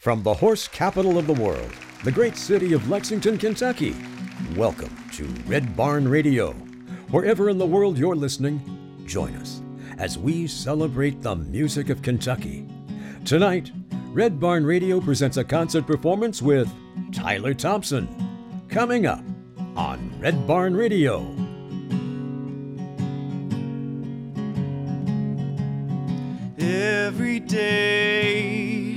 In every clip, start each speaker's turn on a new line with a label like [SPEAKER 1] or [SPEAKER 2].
[SPEAKER 1] From the horse capital of the world, the great city of Lexington, Kentucky, welcome to Red Barn Radio. Wherever in the world you're listening, join us as we celebrate the music of Kentucky. Tonight, Red Barn Radio presents a concert performance with Tyler Thompson. Coming up on Red Barn Radio.
[SPEAKER 2] Every day,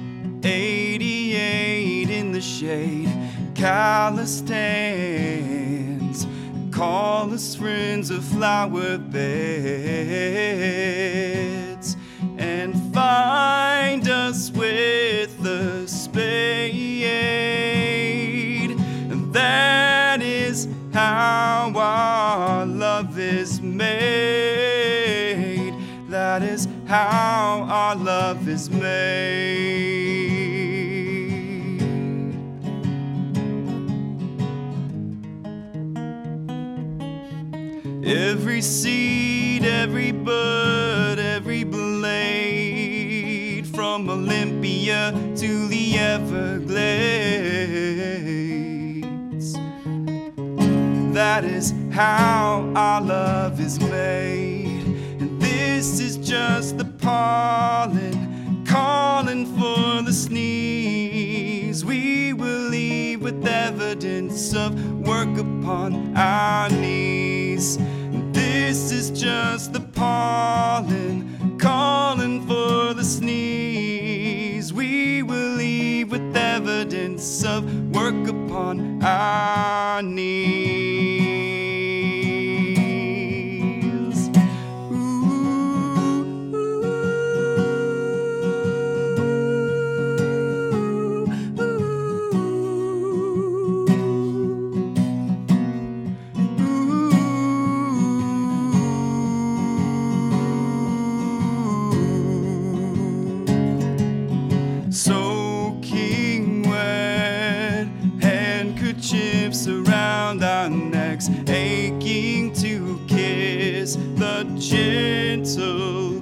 [SPEAKER 2] 88 in the shade, callous stands, call us friends of flower beds, and find us with the spade. And that is how our love is made. That is how our love is made. Every seed, every bud, every blade, from Olympia to the Everglades. That is how our love is made. This is just the pollen calling for the sneeze. We will leave with evidence of work upon our knees. This is just the pollen calling for the sneeze. We will leave with evidence of work upon our knees. Around our necks, aching to kiss the gentle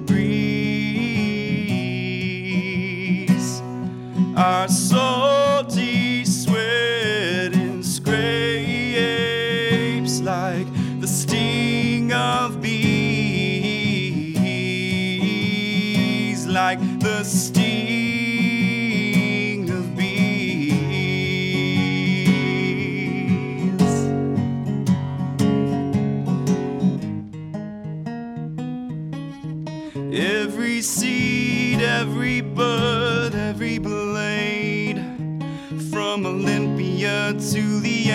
[SPEAKER 2] breeze. Our salty sweat and scrapes like the sting of bees, like the sting of bees. Every seed, every bud, every blade, from Olympia to the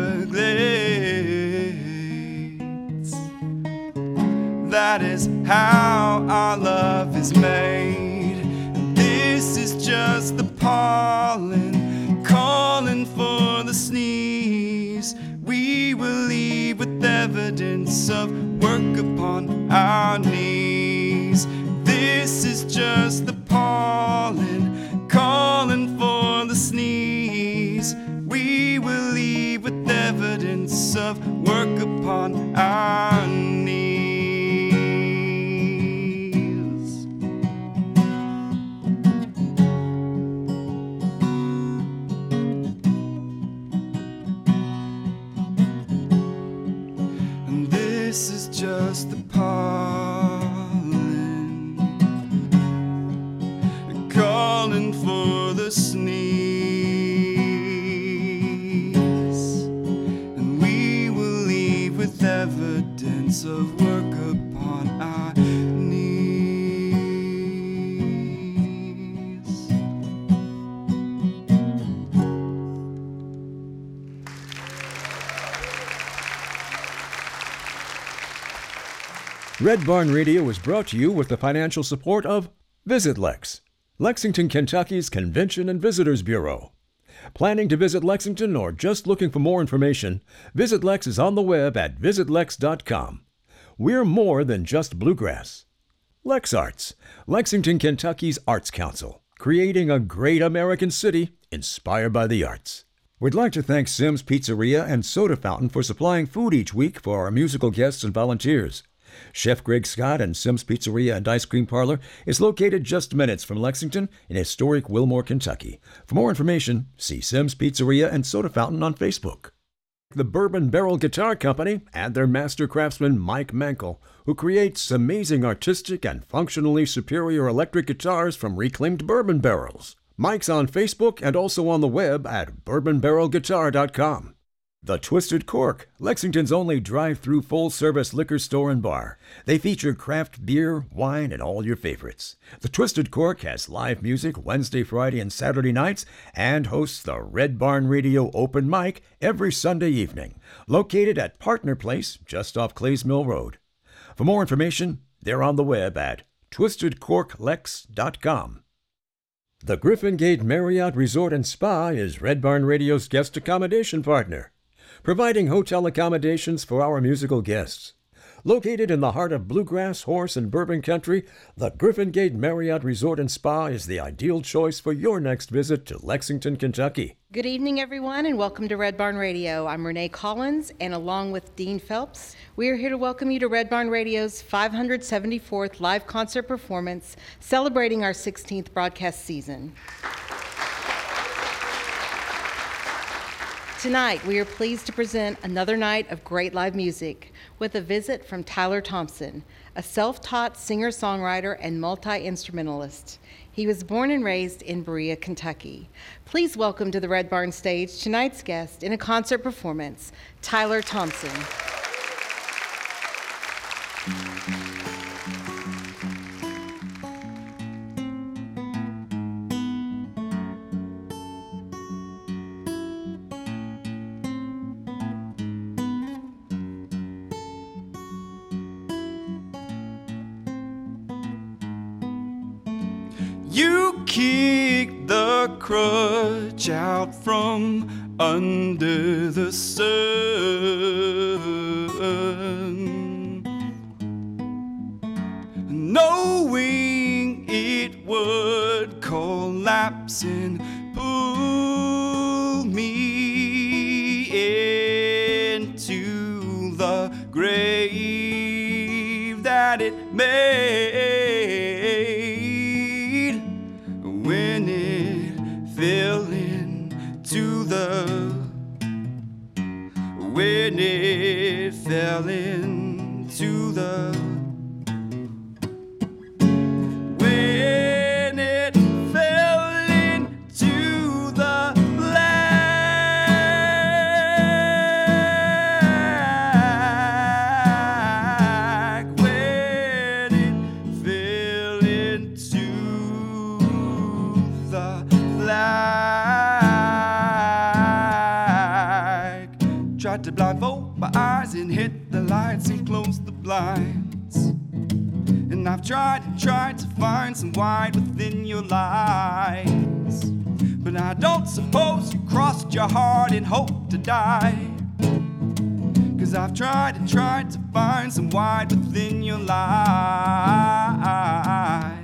[SPEAKER 2] Everglades. That is how our love is made. This is just the pollen calling for the sneeze. We will leave with evidence of work upon our knees. This is just the pollen calling for the sneeze. We will leave with evidence of work upon our knees. And this is just the calling for the sneeze, and we will leave with evidence of work upon our knees.
[SPEAKER 1] Red Barn Radio is brought to you with the financial support of Visit Lex, Lexington, Kentucky's Convention and Visitors Bureau. Planning to visit Lexington or just looking for more information, Visit Lex is on the web at visitlex.com. We're more than just bluegrass. Lex Arts, Lexington, Kentucky's Arts Council, creating a great American city inspired by the arts. We'd like to thank Sim's Pizzeria and Soda Fountain for supplying food each week for our musical guests and volunteers. Chef Greg Scott and Sim's Pizzeria and Ice Cream Parlor is located just minutes from Lexington in historic Wilmore, Kentucky. For more information, see Sim's Pizzeria and Soda Fountain on Facebook. The Bourbon Barrel Guitar Company and their master craftsman Mike Mankel, who creates amazing artistic and functionally superior electric guitars from reclaimed bourbon barrels. Mike's on Facebook and also on the web at bourbonbarrelguitar.com. The Twisted Cork, Lexington's only drive-through full-service liquor store and bar. They feature craft beer, wine, and all your favorites. The Twisted Cork has live music Wednesday, Friday, and Saturday nights and hosts the Red Barn Radio Open Mic every Sunday evening. Located at Partner Place, just off Clays Mill Road. For more information, they're on the web at twistedcorklex.com. The Griffin Gate Marriott Resort and Spa is Red Barn Radio's guest accommodation partner, providing hotel accommodations for our musical guests. Located in the heart of bluegrass, horse, and bourbon country, the Griffin Gate Marriott Resort and Spa is the ideal choice for your next visit to Lexington, Kentucky.
[SPEAKER 3] Good evening, everyone, and welcome to Red Barn Radio. I'm Renee Collins, and along with Dean Phelps, we are here to welcome you to Red Barn Radio's 574th live concert performance, celebrating our 16th broadcast season. Tonight, we are pleased to present another night of great live music with a visit from Tyler Thompson, a self-taught singer-songwriter and multi-instrumentalist. He was born and raised in Berea, Kentucky. Please welcome to the Red Barn stage tonight's guest in a concert performance, Tyler Thompson.
[SPEAKER 2] You kicked the crutch out from under the sun, knowing it would collapse and pull me into the grave that it made. When it fell into the tried to blindfold my eyes and hit the lights and close the blinds. And I've tried and tried to find some wine within your lies. But I don't suppose you crossed your heart and hoped to die. 'Cause I've tried and tried to find some wine within your lies.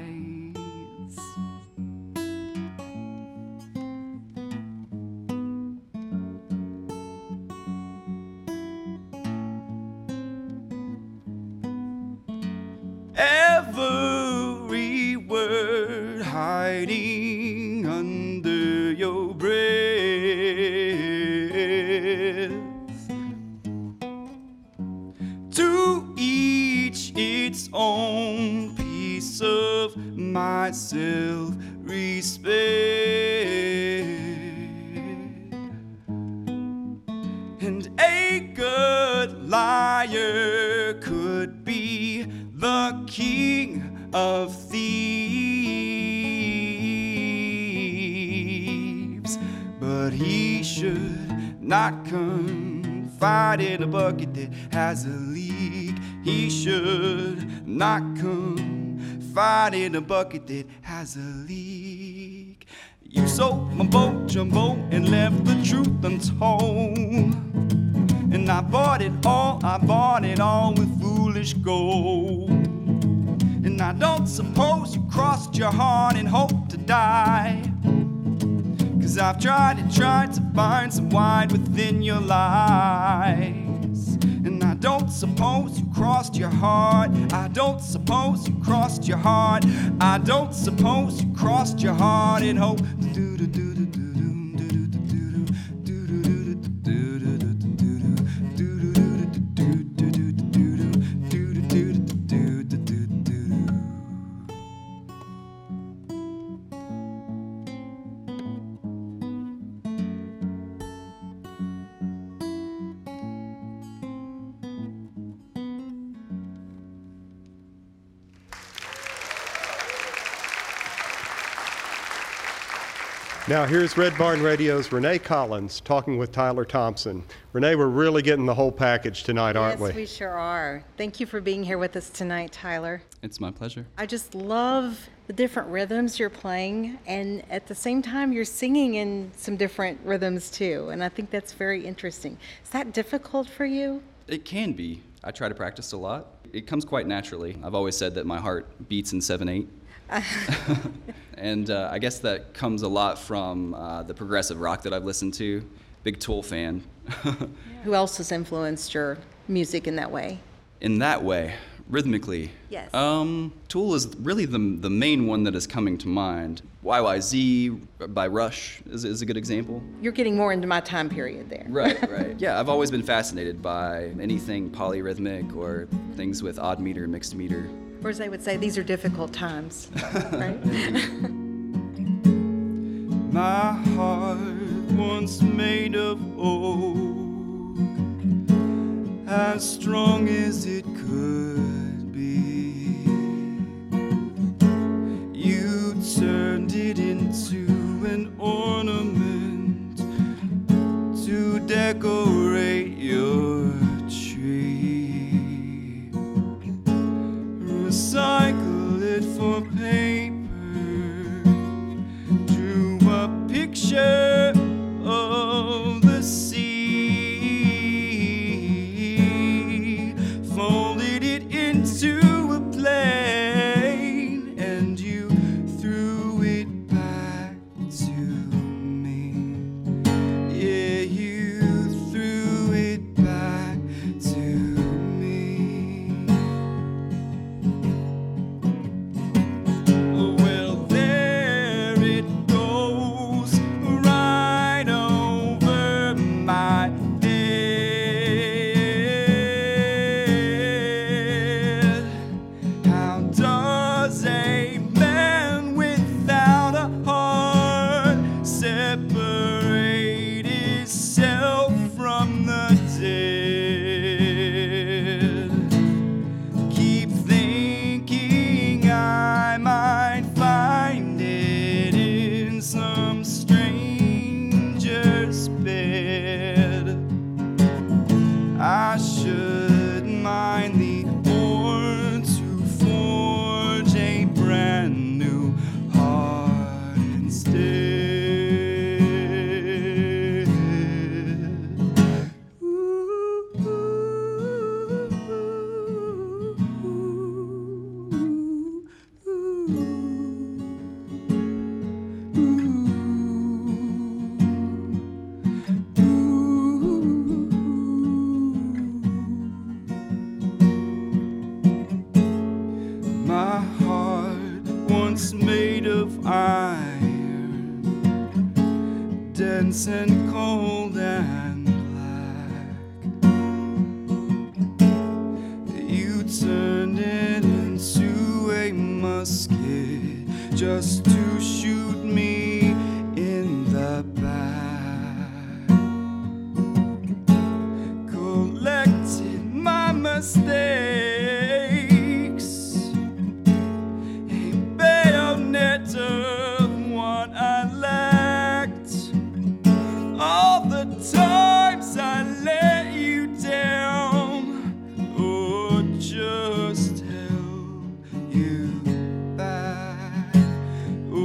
[SPEAKER 2] Every word hiding under your breath. To each its own piece of my self-respect. And a good liar could be the king of thieves, but he should not confide in a bucket that has a leak. He should not confide in a bucket that has a leak. You sold my boat jumbo and left the truth untold. And I bought it all with foolish gold. And I don't suppose you crossed your heart and hoped to die. 'Cause I've tried and tried to find some wine within your lies. And I don't suppose you crossed your heart. I don't suppose you crossed your heart. I don't suppose you crossed your heart and hope.
[SPEAKER 4] Now here's Red Barn Radio's Renee Collins talking with Tyler Thompson. Renee, we're really getting the whole package tonight, aren't we?
[SPEAKER 3] Yes, we sure are. Thank you for being here with us tonight, Tyler.
[SPEAKER 5] It's my pleasure.
[SPEAKER 3] I just love the different rhythms you're playing, and at the same time, you're singing in some different rhythms too, and I think that's very interesting. Is that difficult for you?
[SPEAKER 5] It can be. I try to practice a lot. It comes quite naturally. I've always said that my heart beats in 7/8. And I guess that comes a lot from the progressive rock that I've listened to. Big Tool fan.
[SPEAKER 3] Who else has influenced your music in that way?
[SPEAKER 5] In that way, rhythmically.
[SPEAKER 3] Yes.
[SPEAKER 5] Tool is really the main one that is coming to mind. YYZ by Rush is a good example.
[SPEAKER 3] You're getting more into my time period there.
[SPEAKER 5] Right. Yeah, I've always been fascinated by anything polyrhythmic or things with odd meter, mixed meter.
[SPEAKER 3] Or as they would say, these are difficult times, right?
[SPEAKER 2] My heart once made of oak, as strong as it could be. You turned it into an ornament to decorate your tree. Recycle it for paper, drew a picture of the sea, folded it into a plane, and you threw it back to me. Yeah, you threw it back to me. Well, there it goes, right over my head. How does a man without a heart separate himself from the dead? Keep thinking I might find it in some stranger's bed. I should mind the ore to forge a brand new heart instead. My heart once made of iron, dense and cold and black. You turned it into a musket just to shoot me in the back. Collected my mistakes, a bayonet of what I lacked. All the times I let you down, or just held you back.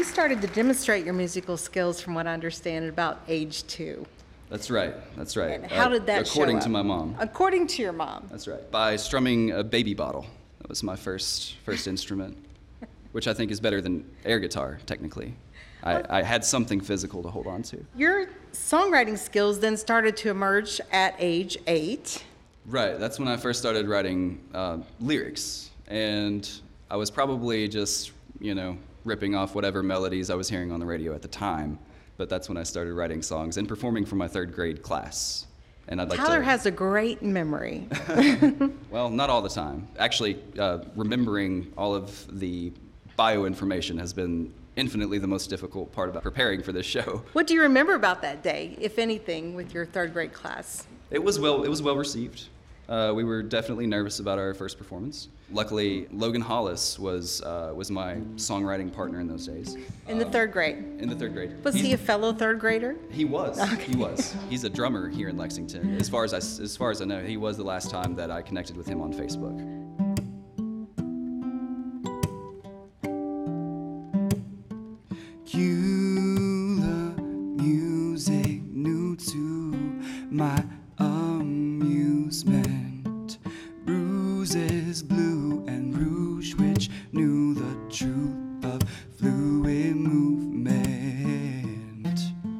[SPEAKER 3] you started to demonstrate your musical skills, from what I understand, at about age 2.
[SPEAKER 5] That's right. That's right.
[SPEAKER 3] And how did that show
[SPEAKER 5] According
[SPEAKER 3] up?
[SPEAKER 5] to my mom.
[SPEAKER 3] According to your mom.
[SPEAKER 5] That's right. By strumming a baby bottle. That was my first instrument, which I think is better than air guitar, technically. I had something physical to hold on to.
[SPEAKER 3] Your songwriting skills then started to emerge at age 8.
[SPEAKER 5] Right. That's when I first started writing lyrics. And I was probably just, ripping off whatever melodies I was hearing on the radio at the time. But that's when I started writing songs and performing for my 3rd grade class. And I'd like
[SPEAKER 3] Tyler has a great memory.
[SPEAKER 5] Well, not all the time. Actually, remembering all of the bio information has been infinitely the most difficult part about preparing for this show.
[SPEAKER 3] What do you remember about that day, if anything, with your 3rd grade class?
[SPEAKER 5] It was well received. We were definitely nervous about our first performance. Luckily, Logan Hollis was my songwriting partner in those days.
[SPEAKER 3] In the 3rd grade?
[SPEAKER 5] In the 3rd grade.
[SPEAKER 3] Was he a fellow 3rd grader?
[SPEAKER 5] He was.
[SPEAKER 3] Okay.
[SPEAKER 5] He was. He's a drummer here in Lexington. As far as I know, he was the last time that I connected with him on Facebook.
[SPEAKER 2] Cue the music new to my amusement. Bruises blue and rouge, which knew the truth of fluid movement.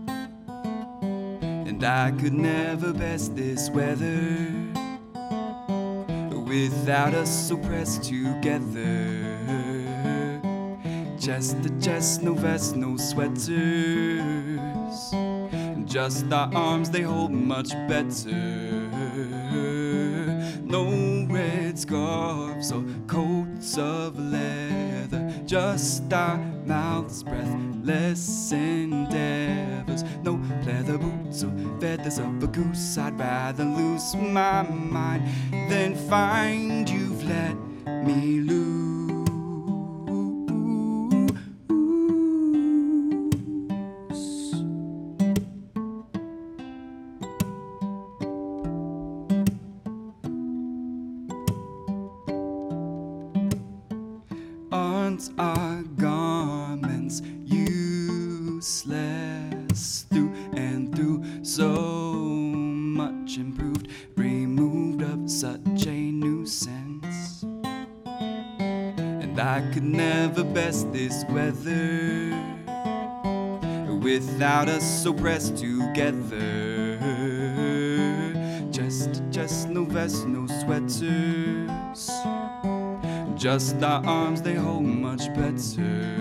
[SPEAKER 2] And I could never best this weather without us so pressed together. Chest to chest, no vest, no sweaters. Just our arms, they hold much better. No red scarves or coats of leather. Just our mouths, breathless endeavors. No leather boots or feathers of a goose. I'd rather lose my mind than find you've let me lose. Aren't our garments useless through and through? So much improved, removed of such a nuisance. And I could never best this weather without us so pressed together. Just no vest, no sweaters. Just our arms, they hold much better.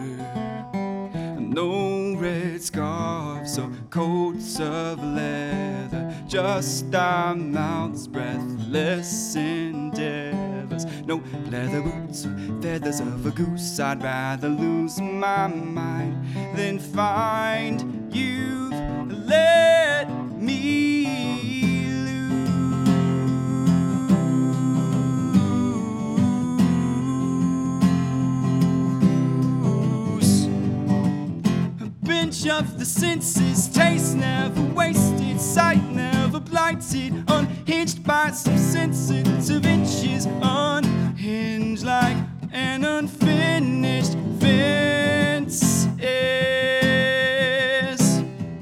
[SPEAKER 2] No red scarves or coats of leather. Just our mouths, breathless endeavors. No leather boots or feathers of a goose. I'd rather lose my mind than find you've let me. Of the senses, taste never wasted, sight never blighted, unhinged by some sensitive inches, unhinged like an unfinished fence is.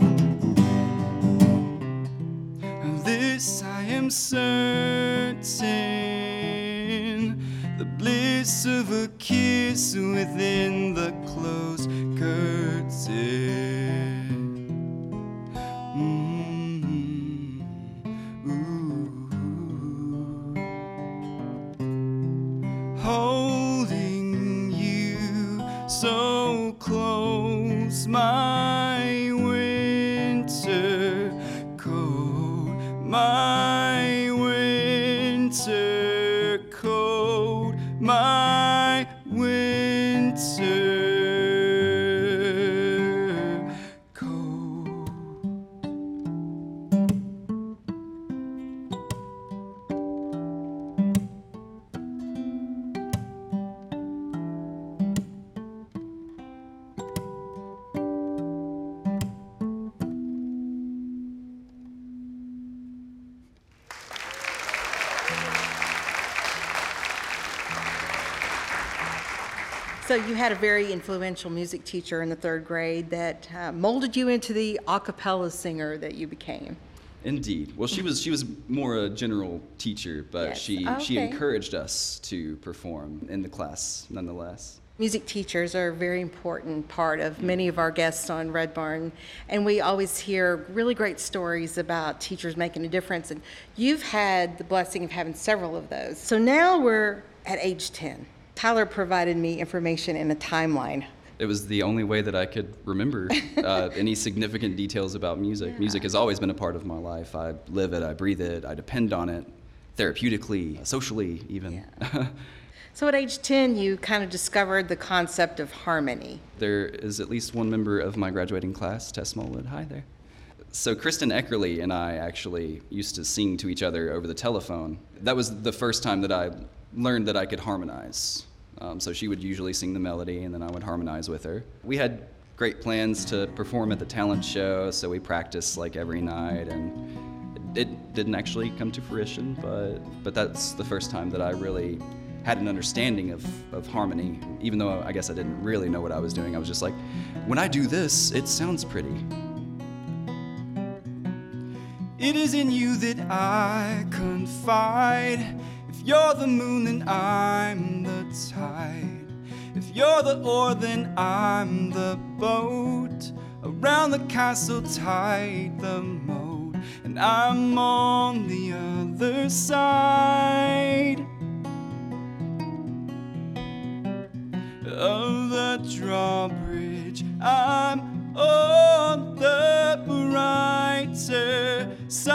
[SPEAKER 2] Of this I am certain, the bliss of a kiss within the closed curtain. Holding you so close, my winter coat, my winter coat, my winter
[SPEAKER 3] So you had a very influential music teacher in the third grade that molded you into the a cappella singer that you became.
[SPEAKER 5] Indeed. Well, she was more a general teacher, but
[SPEAKER 3] Yes.
[SPEAKER 5] she
[SPEAKER 3] Okay.
[SPEAKER 5] encouraged us to perform in the class nonetheless.
[SPEAKER 3] Music teachers are a very important part of many of our guests on Red Barn, and we always hear really great stories about teachers making a difference, and you've had the blessing of having several of those. So now we're at age 10. Tyler provided me information in a timeline.
[SPEAKER 5] It was the only way that I could remember any significant details about music.
[SPEAKER 3] Yeah.
[SPEAKER 5] Music has always been a part of my life. I live it, I breathe it, I depend on it, therapeutically, socially even.
[SPEAKER 3] Yeah. So at age 10, you kind of discovered the concept of harmony.
[SPEAKER 5] There is at least one member of my graduating class, Tess Smallwood. Hi there. So Kristen Eckerly and I actually used to sing to each other over the telephone. That was the first time that I learned that I could harmonize. So she would usually sing the melody, and then I would harmonize with her. We had great plans to perform at the talent show, so we practiced like every night, and it didn't actually come to fruition, but that's the first time that I really had an understanding of harmony, even though I guess I didn't really know what I was doing. I was just like, when I do this, it sounds pretty.
[SPEAKER 2] It is in you that I confide. If you're the moon, then I'm the tide. If you're the oar, then I'm the boat. Around the castle tide the moat, and I'm on the other side of the drawbridge. I'm on the brighter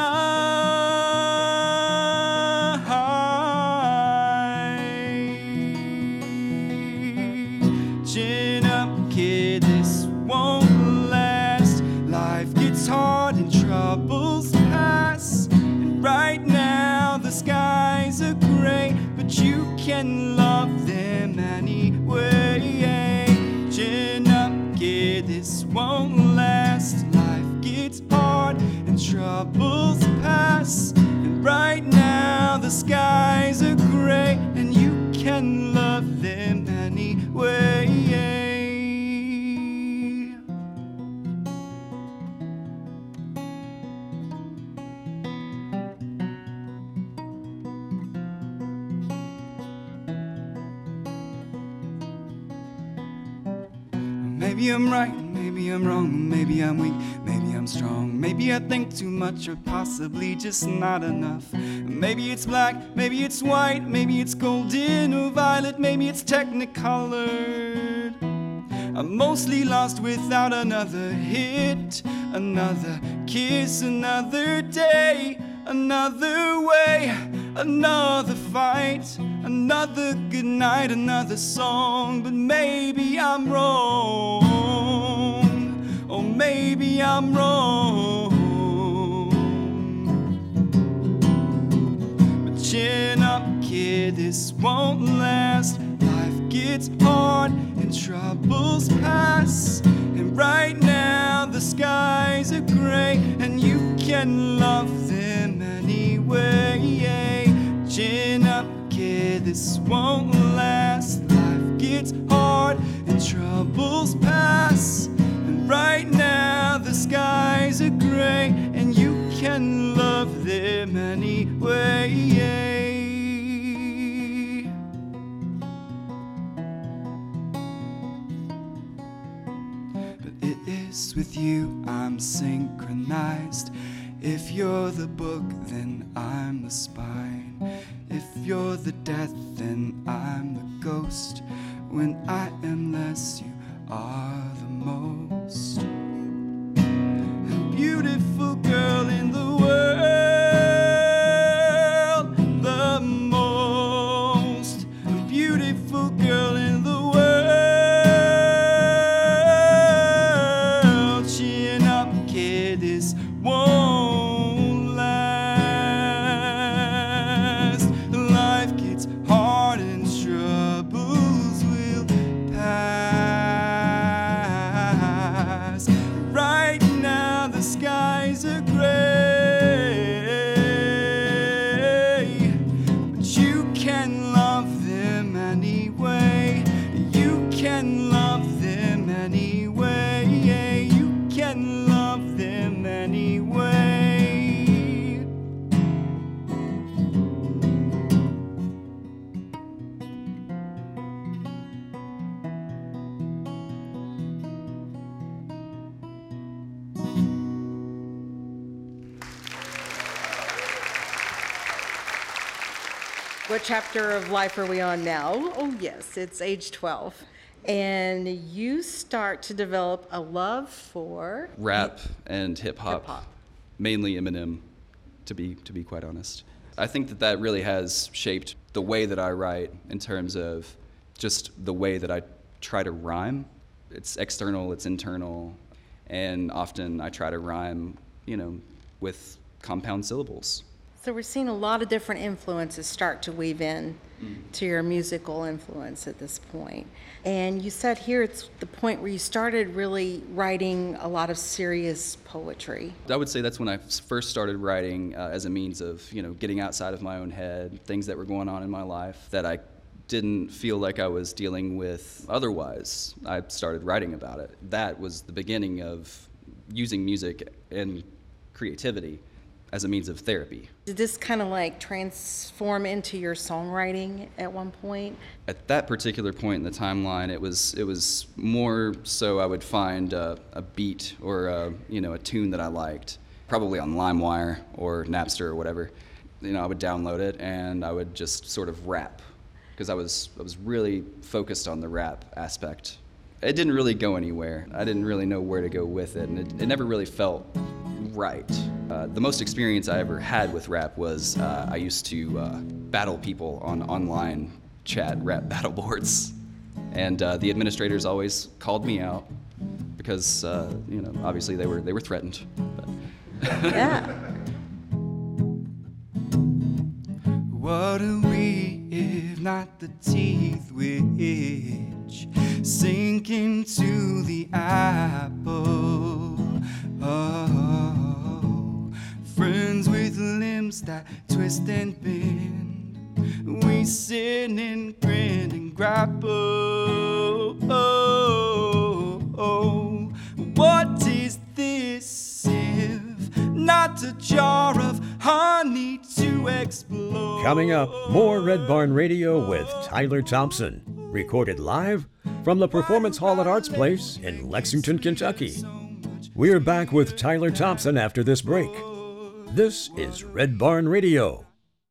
[SPEAKER 2] side. Chin up, kid, this won't last. Life gets hard and troubles pass. And right now the skies are gray, but you can love them anyway. Chin up, kid, this won't last. Life gets hard and troubles pass. And right now the skies are gray, and you can love them anyway. Maybe I'm right, maybe I'm wrong, maybe I'm weak, maybe I'm strong. Maybe I think too much or possibly just not enough. Maybe it's black, maybe it's white, maybe it's golden or violet, maybe it's technicolored. I'm mostly lost without another hit, another kiss, another day, another way, another fight, another good night, another song. But maybe I'm wrong, oh maybe I'm wrong. But chin up, kid, this won't last. Life gets hard and troubles pass. And right now the skies are gray, and you can love them anyway. Chin up, kid, this won't last. Life gets hard and troubles pass. And right now the skies are gray, and you can love them anyway. But it is with you I'm synchronized. If you're the book, then I'm the spine. If you're the death, then I'm the ghost. When I am less, you are the most. A beautiful girl in the world, the most. A beautiful girl in the world. Chin up, kid, this won't last. Life gets hard and troubles will
[SPEAKER 3] What chapter of life are we on now? Oh, yes, it's age 12. And you start to develop a love for
[SPEAKER 5] Rap and hip-hop.
[SPEAKER 3] Hip-hop.
[SPEAKER 5] Mainly Eminem, to be quite honest. I think that really has shaped the way that I write in terms of just the way that I try to rhyme. It's external, it's internal, and often I try to rhyme, with compound syllables.
[SPEAKER 3] So we're seeing a lot of different influences start to weave in to your musical influence at this point. And you said here it's the point where you started really writing a lot of serious poetry.
[SPEAKER 5] I would say that's when I first started writing as a means of, getting outside of my own head, things that were going on in my life that I didn't feel like I was dealing with otherwise. I started writing about it. That was the beginning of using music and creativity as a means of therapy.
[SPEAKER 3] Did this kind of like transform into your songwriting at one point?
[SPEAKER 5] At that particular point in the timeline, it was more so I would find a beat or a tune that I liked, probably on LimeWire or Napster or whatever. I would download it and I would just sort of rap because I was really focused on the rap aspect. It didn't really go anywhere. I didn't really know where to go with it, and it never really felt right. The most experience I ever had with rap was I used to battle people on online chat rap battle boards, and the administrators always called me out because obviously they were threatened. But
[SPEAKER 3] Yeah.
[SPEAKER 2] What are we if not the teeth which sink into the apple? Oh, friends with limbs that twist and bend, we sin and grin and grapple. Oh, what is this if not a jar of honey to explode?
[SPEAKER 1] Coming up, more Red Barn Radio with Tyler Thompson, recorded live from the Performance Hall at Arts Place in Lexington, Kentucky. We're back with Tyler Thompson after this break. This is Red Barn Radio.